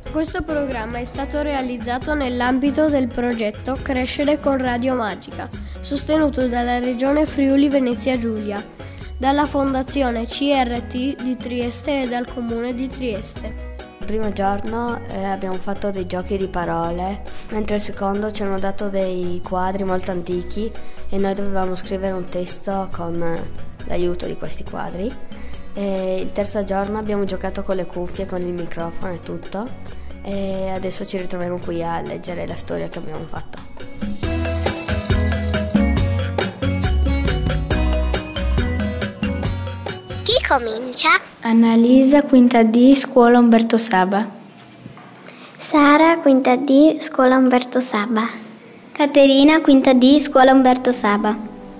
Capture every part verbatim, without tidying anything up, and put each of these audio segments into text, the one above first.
Questo programma è stato realizzato nell'ambito del progetto Crescere con Radio Magica, sostenuto dalla Regione Friuli Venezia Giulia, dalla Fondazione C R T di Trieste e dal Comune di Trieste. Il primo giorno eh, abbiamo fatto dei giochi di parole, mentre il secondo ci hanno dato dei quadri molto antichi e noi dovevamo scrivere un testo con eh, l'aiuto di questi quadri. E il terzo giorno abbiamo giocato con le cuffie, con il microfono e tutto, e adesso ci ritroviamo qui a leggere la storia che abbiamo fatto. Chi comincia? Annalisa, quinta D, scuola Umberto Saba. Sara, quinta D, scuola Umberto Saba. Caterina, quinta D, scuola Umberto Saba.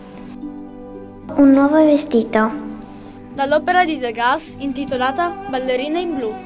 Un nuovo vestito. Dall'opera di Degas intitolata Ballerina in blu.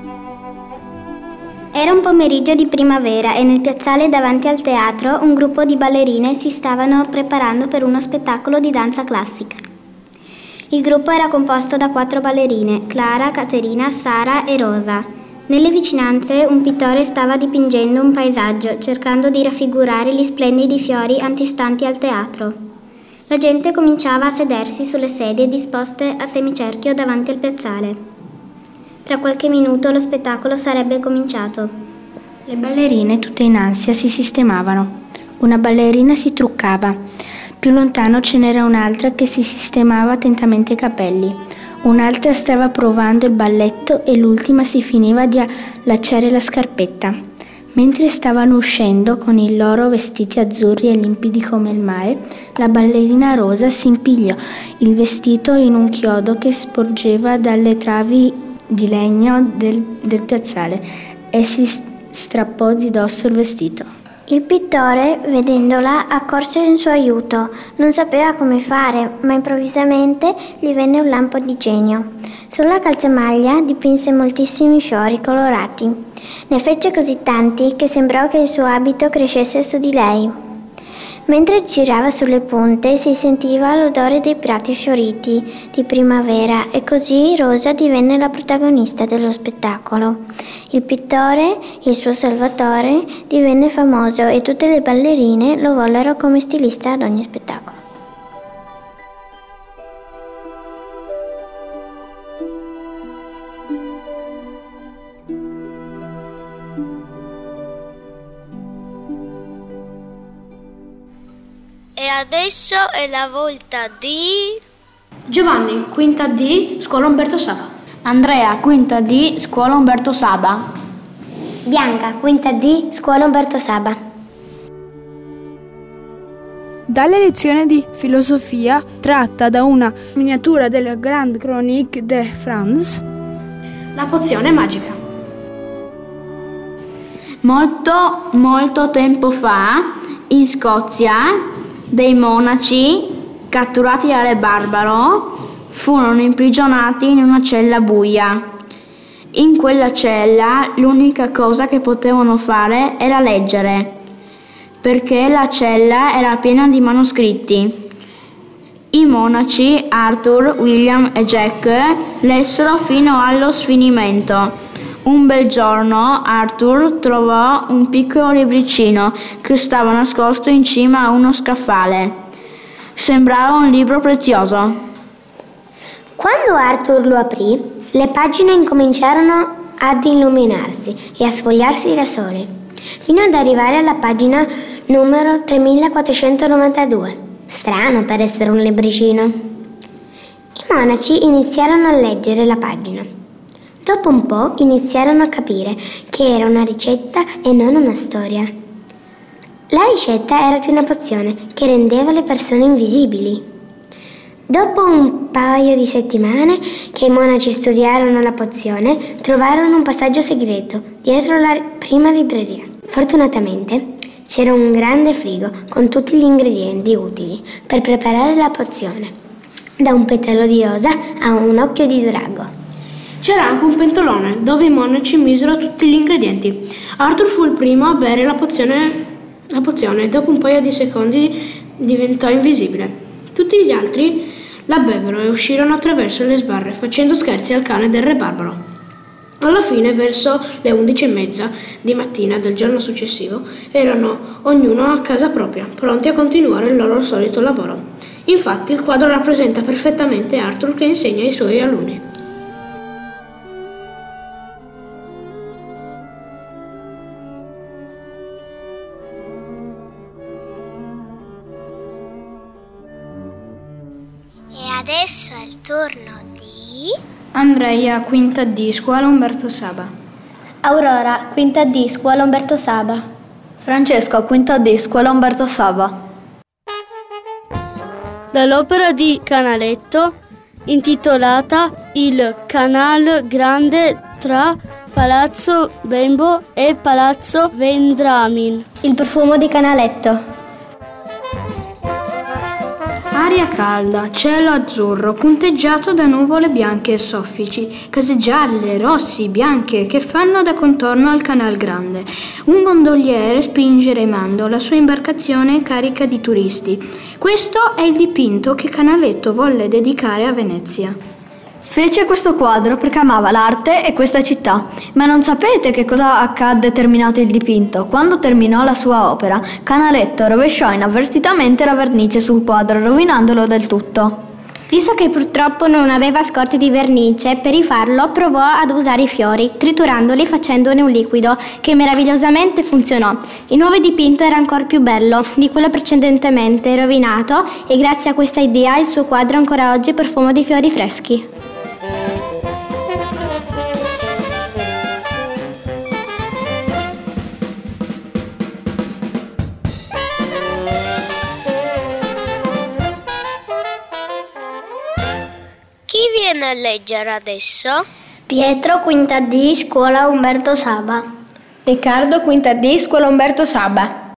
Era un pomeriggio di primavera e nel piazzale davanti al teatro un gruppo di ballerine si stavano preparando per uno spettacolo di danza classica. Il gruppo era composto da quattro ballerine, Clara, Caterina, Sara e Rosa. Nelle vicinanze un pittore stava dipingendo un paesaggio, cercando di raffigurare gli splendidi fiori antistanti al teatro. La gente cominciava a sedersi sulle sedie disposte a semicerchio davanti al piazzale. Tra qualche minuto lo spettacolo sarebbe cominciato. Le ballerine, tutte in ansia, si sistemavano. Una ballerina si truccava. Più lontano ce n'era un'altra che si sistemava attentamente i capelli. Un'altra stava provando il balletto e l'ultima si finiva di allacciare la scarpetta. Mentre stavano uscendo con i loro vestiti azzurri e limpidi come il mare, la ballerina rosa si impigliò il vestito in un chiodo che sporgeva dalle travi di legno del, del piazzale e si strappò di dosso il vestito. Il pittore, vedendola, accorse in suo aiuto. Non sapeva come fare, ma improvvisamente gli venne un lampo di genio. Sulla calzamaglia dipinse moltissimi fiori colorati. Ne fece così tanti che sembrò che il suo abito crescesse su di lei. Mentre girava sulle punte si sentiva l'odore dei prati fioriti di primavera e così Rosa divenne la protagonista dello spettacolo. Il pittore, il suo salvatore, divenne famoso e tutte le ballerine lo vollero come stilista ad ogni spettacolo. E adesso è la volta di... Giovanni, quinta D, scuola Umberto Saba. Andrea, quinta D, scuola Umberto Saba. Bianca, quinta D, scuola Umberto Saba. Dalle lezioni di filosofia tratta da una miniatura della Grande Chronique de France. La pozione magica. Molto, molto tempo fa, in Scozia, dei monaci, catturati da Re Barbaro, furono imprigionati in una cella buia. In quella cella l'unica cosa che potevano fare era leggere, perché la cella era piena di manoscritti. I monaci Arthur, William e Jack lessero fino allo sfinimento. Un bel giorno Arthur trovò un piccolo libricino che stava nascosto in cima a uno scaffale. Sembrava un libro prezioso. Quando Arthur lo aprì, le pagine incominciarono ad illuminarsi e a sfogliarsi da sole, fino ad arrivare alla pagina numero tremilaquattrocentonovantadue. Strano per essere un libricino. I monaci iniziarono a leggere la pagina. Dopo un po' iniziarono a capire che era una ricetta e non una storia. La ricetta era di una pozione che rendeva le persone invisibili. Dopo un paio di settimane che i monaci studiarono la pozione, trovarono un passaggio segreto dietro la prima libreria. Fortunatamente c'era un grande frigo con tutti gli ingredienti utili per preparare la pozione, da un petalo di rosa a un occhio di drago. C'era anche un pentolone dove i monaci misero tutti gli ingredienti. Arthur fu il primo a bere la pozione, la pozione e dopo un paio di secondi diventò invisibile. Tutti gli altri la bevvero e uscirono attraverso le sbarre facendo scherzi al cane del Re Barbaro. Alla fine, verso le undici e mezza di mattina del giorno successivo, erano ognuno a casa propria, pronti a continuare il loro solito lavoro. Infatti, il quadro rappresenta perfettamente Arthur che insegna ai suoi alunni. E adesso è il turno di Andrea, quinta D, scuola Umberto Saba. Aurora, quinta D, scuola Umberto Saba. Francesco, quinta D, scuola Umberto Saba. Dall'opera di Canaletto intitolata Il canal grande tra Palazzo Bembo e Palazzo Vendramin. Il profumo di Canaletto. Aria calda, cielo azzurro, punteggiato da nuvole bianche e soffici, case gialle, rossi, bianche che fanno da contorno al canal grande. Un gondoliere spinge remando la sua imbarcazione carica di turisti. Questo è il dipinto che Canaletto volle dedicare a Venezia. Fece questo quadro perché amava l'arte e questa città, ma non sapete che cosa accadde terminato il dipinto. Quando terminò la sua opera, Canaletto rovesciò inavvertitamente la vernice sul quadro, rovinandolo del tutto. Visto che purtroppo non aveva scorte di vernice, per rifarlo provò ad usare i fiori, triturandoli e facendone un liquido che meravigliosamente funzionò. Il nuovo dipinto era ancora più bello di quello precedentemente rovinato e grazie a questa idea il suo quadro ancora oggi profuma di fiori freschi. Chi viene a leggere adesso? Pietro, quinta D, scuola Umberto Saba. Riccardo, quinta D, scuola Umberto Saba.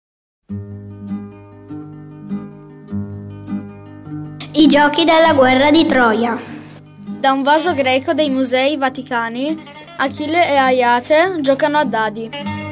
I giochi della guerra di Troia. Da un vaso greco dei Musei Vaticani, Achille e Aiace giocano a dadi.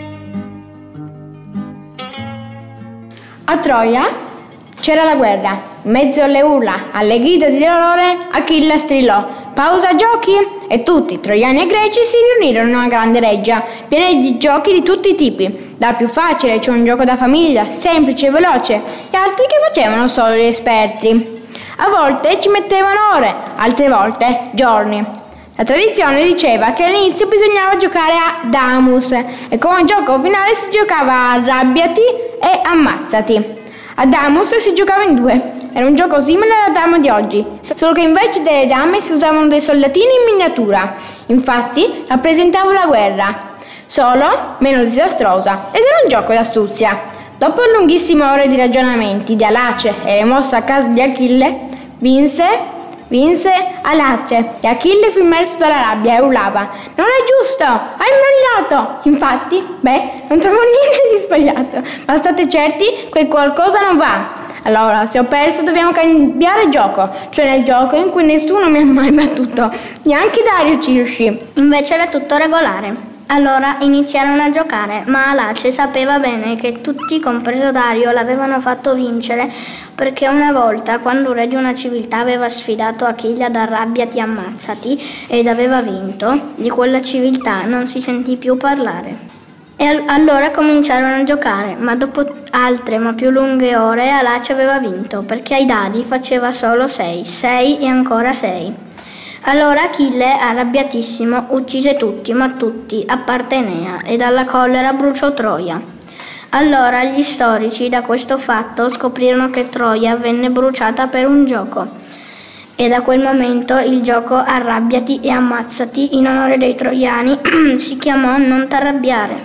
A Troia c'era la guerra. In mezzo alle urla, alle grida di dolore, Achille strillò: pausa giochi! E tutti, troiani e greci, si riunirono in una grande reggia, piena di giochi di tutti i tipi. Dal più facile, c'è un gioco da famiglia, semplice e veloce, e altri che facevano solo gli esperti. A volte ci mettevano ore, altre volte giorni. La tradizione diceva che all'inizio bisognava giocare a Damus e come gioco finale si giocava a Arrabbiati e Ammazzati. A Damus si giocava in due. Era un gioco simile alla dama di oggi, solo che invece delle dame si usavano dei soldatini in miniatura. Infatti rappresentava la guerra, solo meno disastrosa, ed era un gioco d'astuzia. Dopo lunghissime ore di ragionamenti di Alace e le mosse a casa di Achille, vinse, vinse Alace, e Achille fu immerso dalla rabbia e urlava: non è giusto, hai sbagliato! Infatti, beh, non trovo niente di sbagliato, ma state certi che qualcosa non va. Allora, se ho perso dobbiamo cambiare gioco, cioè nel gioco in cui nessuno mi ha mai battuto, neanche Dario ci riuscì. Invece era tutto regolare. Allora iniziarono a giocare, ma Alace sapeva bene che tutti, compreso Dario, l'avevano fatto vincere perché una volta, quando un re di una civiltà aveva sfidato Achille ad Arrabbiati e Ammazzati ed aveva vinto, di quella civiltà non si sentì più parlare. E allora cominciarono a giocare, ma dopo altre ma più lunghe ore Alace aveva vinto perché ai dadi faceva solo sei, sei e ancora sei. Allora Achille, arrabbiatissimo, uccise tutti, ma tutti, a parte Enea, e dalla collera bruciò Troia. Allora gli storici da questo fatto scoprirono che Troia venne bruciata per un gioco. E da quel momento il gioco Arrabbiati e Ammazzati in onore dei troiani si chiamò Non t'arrabbiare.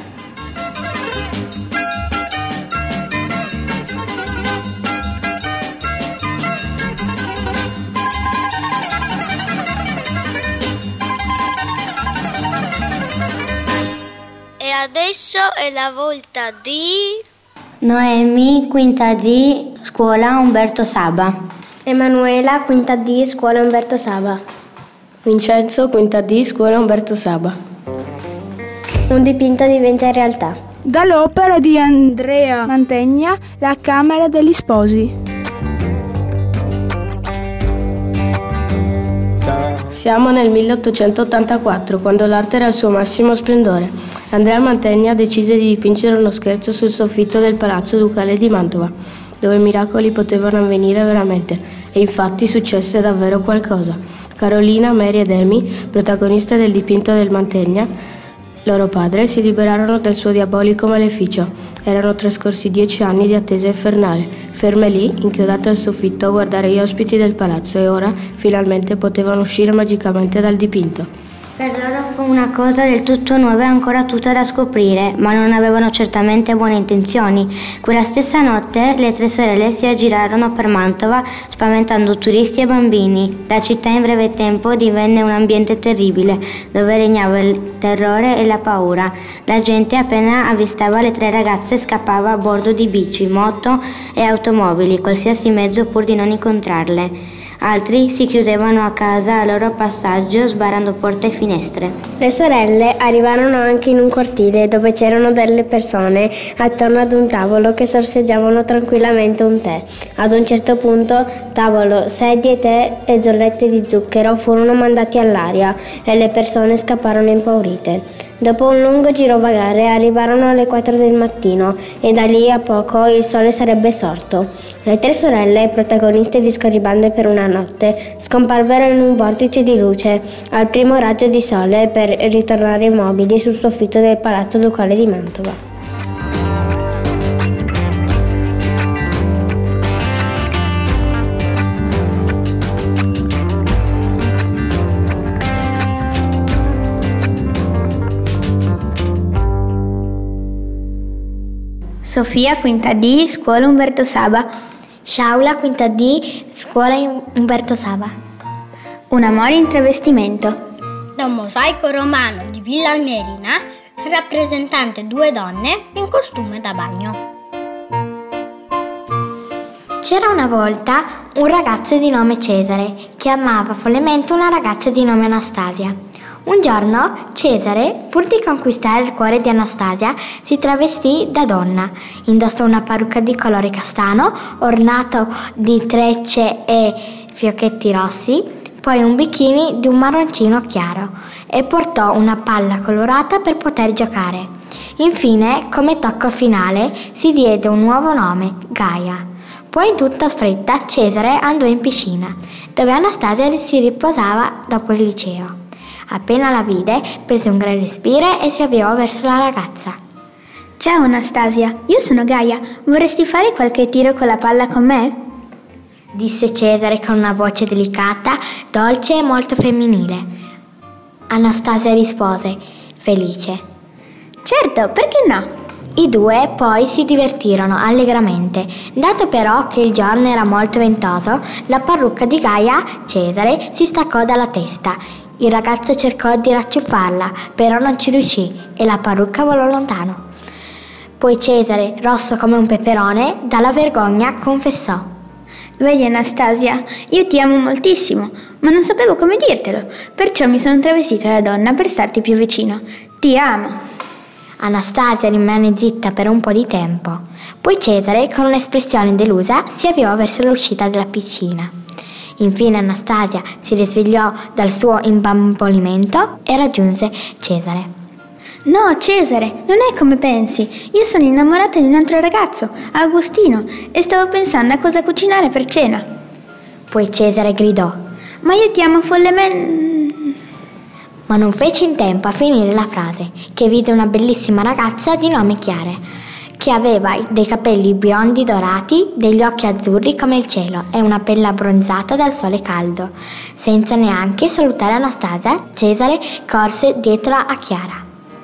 E adesso è la volta di Noemi, quinta D, scuola Umberto Saba. Emanuela, quinta D, scuola Umberto Saba. Vincenzo, quinta D, scuola Umberto Saba. Un dipinto diventa realtà. Dall'opera di Andrea Mantegna, La Camera degli Sposi. Siamo nel milleottocentottantaquattro, quando l'arte era al suo massimo splendore. Andrea Mantegna decise di dipingere uno scherzo sul soffitto del Palazzo Ducale di Mantova, dove miracoli potevano avvenire veramente, e infatti successe davvero qualcosa. Carolina, Mary ed Amy, protagoniste del dipinto del Mantegna, loro padre, si liberarono dal suo diabolico maleficio. Erano trascorsi dieci anni di attesa infernale, ferme lì, inchiodate al soffitto a guardare gli ospiti del palazzo, e ora finalmente potevano uscire magicamente dal dipinto. Per loro fu una cosa del tutto nuova e ancora tutta da scoprire, ma non avevano certamente buone intenzioni. Quella stessa notte le tre sorelle si aggirarono per Mantova spaventando turisti e bambini. La città in breve tempo divenne un ambiente terribile, dove regnava il terrore e la paura. La gente appena avvistava le tre ragazze scappava a bordo di bici, moto e automobili, qualsiasi mezzo pur di non incontrarle. Altri si chiudevano a casa al loro passaggio sbarrando porte e finestre. Le sorelle arrivarono anche in un cortile dove c'erano delle persone attorno ad un tavolo che sorseggiavano tranquillamente un tè. Ad un certo punto tavolo, sedie, tè e zollette di zucchero furono mandati all'aria e le persone scapparono impaurite. Dopo un lungo girovagare arrivarono alle quattro del mattino e da lì a poco il sole sarebbe sorto. Le tre sorelle, protagoniste di Scorribande per una notte, scomparvero in un vortice di luce al primo raggio di sole per ritornare immobili sul soffitto del Palazzo Ducale di Mantova. Sofia, quinta D, scuola Umberto Saba. Sciaula, quinta D, scuola Umberto Saba. Un amore in travestimento. Da un mosaico romano di Villa Almerina, rappresentante due donne in costume da bagno. C'era una volta un ragazzo di nome Cesare che amava follemente una ragazza di nome Anastasia. Un giorno Cesare, pur di conquistare il cuore di Anastasia, si travestì da donna. Indossò una parrucca di colore castano, ornato di trecce e fiocchetti rossi, poi un bikini di un marroncino chiaro e portò una palla colorata per poter giocare. Infine, come tocco finale, si diede un nuovo nome, Gaia. Poi in tutta fretta Cesare andò in piscina, dove Anastasia si riposava dopo il liceo. Appena la vide, prese un gran respiro e si avviò verso la ragazza. Ciao Anastasia, io sono Gaia. Vorresti fare qualche tiro con la palla con me? Disse Cesare con una voce delicata, dolce e molto femminile. Anastasia rispose, felice. Certo, perché no? I due poi si divertirono allegramente. Dato però che il giorno era molto ventoso, la parrucca di Gaia, Cesare, si staccò dalla testa. Il ragazzo cercò di racciuffarla, però non ci riuscì e la parrucca volò lontano. Poi Cesare, rosso come un peperone, dalla vergogna confessò. Vedi Anastasia, io ti amo moltissimo, ma non sapevo come dirtelo, perciò mi sono travestita da donna per starti più vicino. Ti amo. Anastasia rimane zitta per un po' di tempo. Poi Cesare, con un'espressione delusa, si avviò verso l'uscita della piscina. Infine Anastasia si risvegliò dal suo imbambolimento e raggiunse Cesare. No, Cesare, non è come pensi. Io sono innamorata di un altro ragazzo, Agostino, e stavo pensando a cosa cucinare per cena. Poi Cesare gridò. Ma io ti amo follemente. Ma non fece in tempo a finire la frase, che vide una bellissima ragazza di nome Chiara, che aveva dei capelli biondi dorati, degli occhi azzurri come il cielo e una pelle abbronzata dal sole caldo. Senza neanche salutare Anastasia, Cesare corse dietro a Chiara.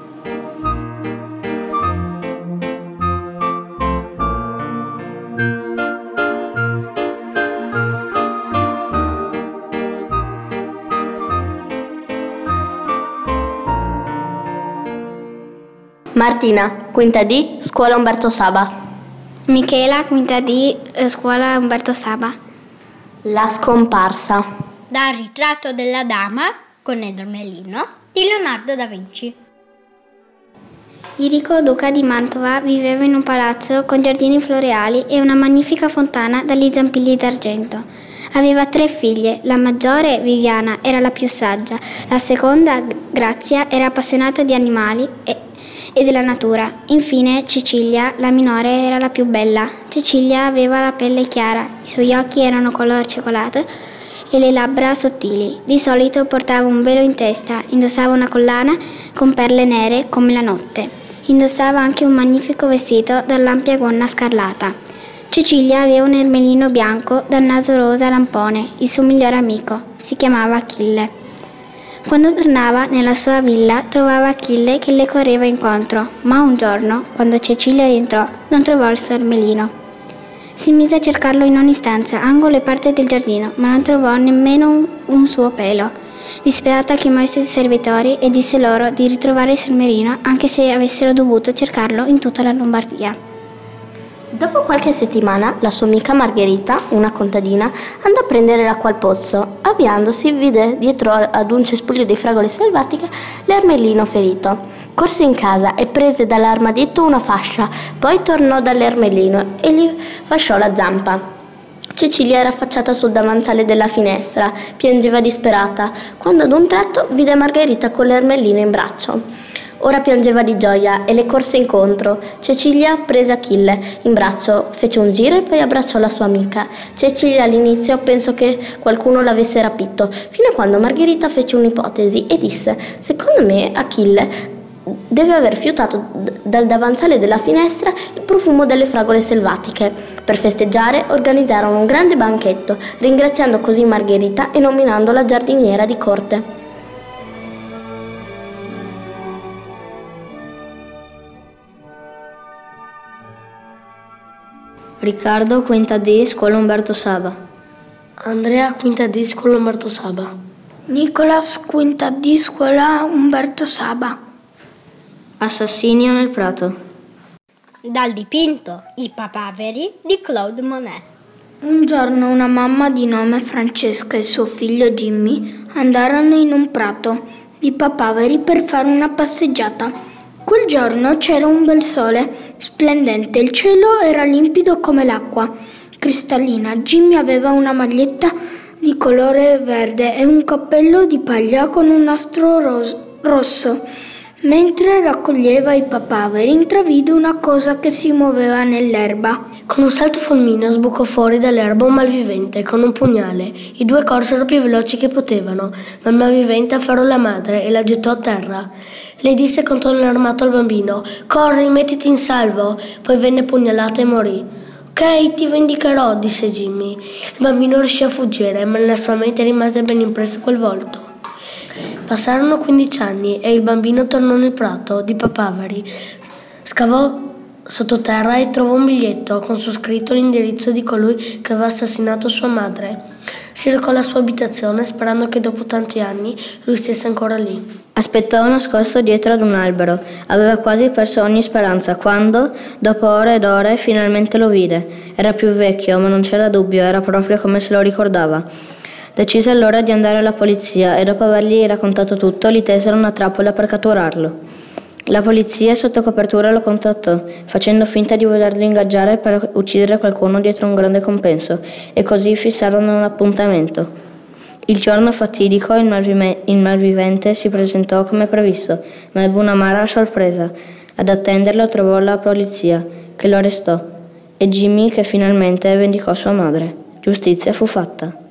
Martina, quinta D, scuola Umberto Saba. Michela, quinta D, scuola Umberto Saba. La scomparsa. Dal ritratto della dama con Edro Melino di Leonardo da Vinci. Irico, duca di Mantova, viveva in un palazzo con giardini floreali e una magnifica fontana dagli zampilli d'argento. Aveva tre figlie, la maggiore, Viviana, era la più saggia, la seconda, Grazia, era appassionata di animali e, e della natura. Infine, Cecilia, la minore, era la più bella. Cecilia aveva la pelle chiara, i suoi occhi erano color cioccolato e le labbra sottili. Di solito portava un velo in testa, indossava una collana con perle nere come la notte. Indossava anche un magnifico vestito dall'ampia gonna scarlata. Cecilia aveva un ermelino bianco dal naso rosa lampone, il suo migliore amico. Si chiamava Achille. Quando tornava nella sua villa trovava Achille che le correva incontro, ma un giorno, quando Cecilia rientrò, non trovò il suo ermelino. Si mise a cercarlo in ogni stanza, angolo e parte del giardino, ma non trovò nemmeno un, un suo pelo. Disperata chiamò i suoi servitori e disse loro di ritrovare il suo ermelino, anche se avessero dovuto cercarlo in tutta la Lombardia. Dopo qualche settimana, la sua amica Margherita, una contadina, andò a prendere l'acqua al pozzo. Avviandosi, vide dietro ad un cespuglio di fragole selvatiche l'ermellino ferito. Corse in casa e prese dall'armadietto una fascia, poi tornò dall'ermellino e gli fasciò la zampa. Cecilia era affacciata sul davanzale della finestra, piangeva disperata, quando ad un tratto vide Margherita con l'ermellino in braccio. Ora piangeva di gioia e le corse incontro. Cecilia prese Achille in braccio, fece un giro e poi abbracciò la sua amica. Cecilia all'inizio pensò che qualcuno l'avesse rapito, fino a quando Margherita fece un'ipotesi e disse: «Secondo me Achille deve aver fiutato dal davanzale della finestra il profumo delle fragole selvatiche». Per festeggiare organizzarono un grande banchetto, ringraziando così Margherita e nominandola giardiniera di corte. Riccardo, quinta D, scuola Umberto Saba. Andrea, quinta D, scuola Umberto Saba. Nicolas, quinta D, scuola Umberto Saba. Assassinio nel prato. Dal dipinto I papaveri di Claude Monet. Un giorno una mamma di nome Francesca e suo figlio Jimmy andarono in un prato di papaveri per fare una passeggiata. Quel giorno c'era un bel sole splendente, il cielo era limpido come l'acqua, cristallina. Jimmy aveva una maglietta di colore verde e un cappello di paglia con un nastro ros- rosso. Mentre raccoglieva i papaveri, intravide una cosa che si muoveva nell'erba. Con un salto fulmineo sbucò fuori dall'erba un malvivente con un pugnale. I due corsero più veloci che potevano, ma il malvivente afferrò la madre e la gettò a terra. Le disse con tono armato al bambino: «Corri, mettiti in salvo!» Poi venne pugnalata e morì. «Ok, ti vendicherò», disse Jimmy. Il bambino riuscì a fuggire, ma nella sua mente rimase ben impresso quel volto. Passarono quindici anni e il bambino tornò nel prato di papaveri. Scavò sottoterra e trovò un biglietto con su scritto l'indirizzo di colui che aveva assassinato sua madre. Si recò alla sua abitazione sperando che dopo tanti anni lui stesse ancora lì. Aspettò nascosto dietro ad un albero. Aveva quasi perso ogni speranza quando, dopo ore ed ore, finalmente lo vide. Era più vecchio, ma non c'era dubbio, era proprio come se lo ricordava. Decise allora di andare alla polizia e dopo avergli raccontato tutto gli tesero una trappola per catturarlo. La polizia sotto copertura lo contattò, facendo finta di volerlo ingaggiare per uccidere qualcuno dietro un grande compenso, e così fissarono un appuntamento. Il giorno fatidico il, malvime- il malvivente si presentò come previsto, ma ebbe un'amara sorpresa. Ad attenderlo trovò la polizia, che lo arrestò, e Jimmy che finalmente vendicò sua madre. Giustizia fu fatta.